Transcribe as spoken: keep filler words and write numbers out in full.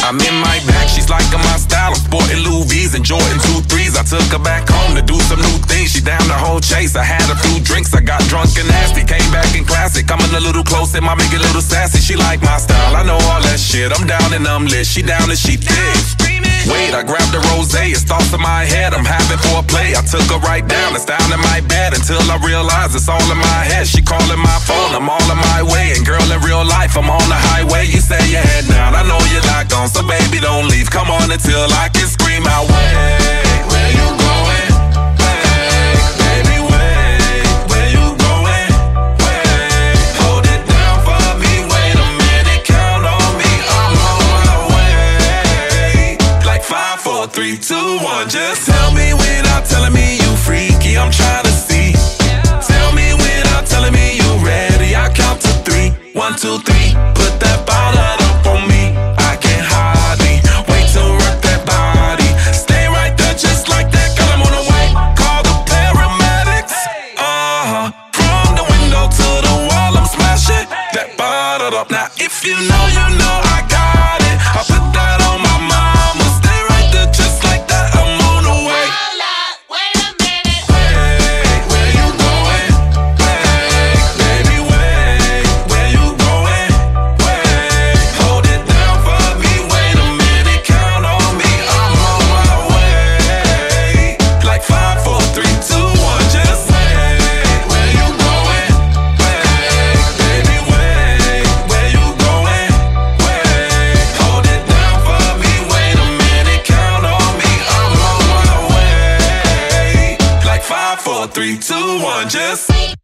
I'm in my bag, she's liking my style. I'm sporting Louis V's and Jordan two threes. I took her back home to do some new things. She down the whole chase. I had a few drinks, I got drunk and nasty. Came back in classic, coming a little close and my make it a little sassy. She like my style, I know all that shit. I'm down and I'm lit, she down and she thick. Wait, I grabbed the rosé, it's thoughts in my head. I'm having foreplay. I took her right down, it's down in my bed until I realize it's all in my head. She calling my phone, I'm all on my way. And girl, in real life, I'm on the highway. You say your head down, I know you're not gone, so baby, don't leave. Come on until I can scream out, wait, where you going? Wait, baby, wait, where you going? Wait, hold it down for me. Wait a minute, count on me. I'm on my way. Like five, four, three, two, one. Just tell me without telling me you freaky. I'm trying to see. Tell me without telling me you ready. I count to three. One, two, three. Put that bottle up on me. I can't hardly wait to rock that body. Stay right there just like that, girl, I'm on the way. Call the paramedics. Uh-huh. From the window to the wall, I'm smashing that bottle up. Now if you know, you know I got it. I put that on my mama. Stay right there just like that, I'm on the way. Hold up, wait a minute. Wait, where you going? Wait, baby, wait, where you going? Wait, hold it down for me. Wait a minute, count on me. I'm on my way. Like five, four, three, two, one. Just wait, where you going? Wait, baby, wait, where you going? Wait, hold it down for me. Wait a minute, count on me. I'm on my way. Like five, four, three, two, one. Just